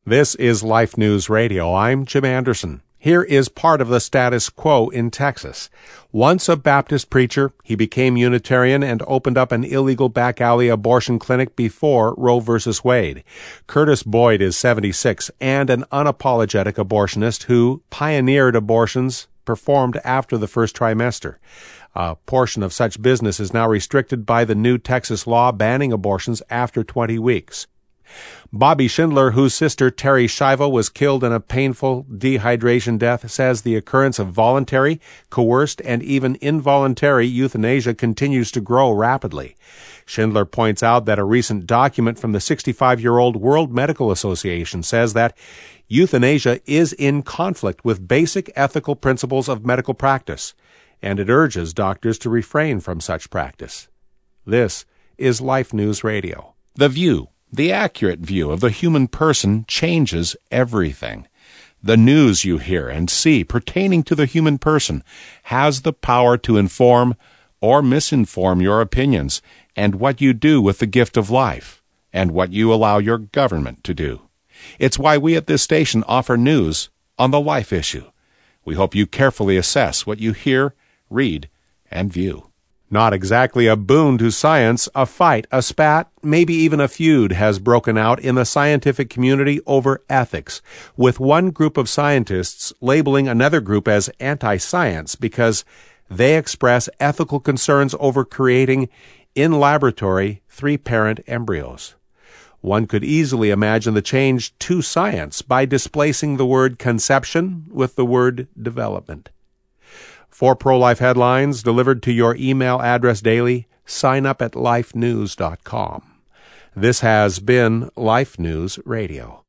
This is Life News Radio. I'm Jim Anderson. Here is part of the status quo in Texas. Once a Baptist preacher, he became Unitarian and opened up an illegal back alley abortion clinic before Roe v. Wade. Curtis Boyd is 76 and an unapologetic abortionist who pioneered abortions performed after the first trimester. A portion of such business is now restricted by the new Texas law banning abortions after 20 weeks. Bobby Schindler, whose sister Terry Schiavo was killed in a painful dehydration death, says the occurrence of voluntary, coerced, and even involuntary euthanasia continues to grow rapidly. Schindler points out that a recent document from the 65-year-old World Medical Association says that euthanasia is in conflict with basic ethical principles of medical practice, and it urges doctors to refrain from such practice. This is Life News Radio. The View. The accurate view of the human person changes everything. The news you hear and see pertaining to the human person has the power to inform or misinform your opinions and what you do with the gift of life and what you allow your government to do. It's why we at this station offer news on the life issue. We hope you carefully assess what you hear, read, and view. Not exactly a boon to science, a fight, a spat, maybe even a feud has broken out in the scientific community over ethics, with one group of scientists labeling another group as anti-science because they express ethical concerns over creating in-laboratory three-parent embryos. One could easily imagine the change to science by displacing the word conception with the word development. For pro-life headlines delivered to your email address daily, sign up at lifenews.com. This has been Life News Radio.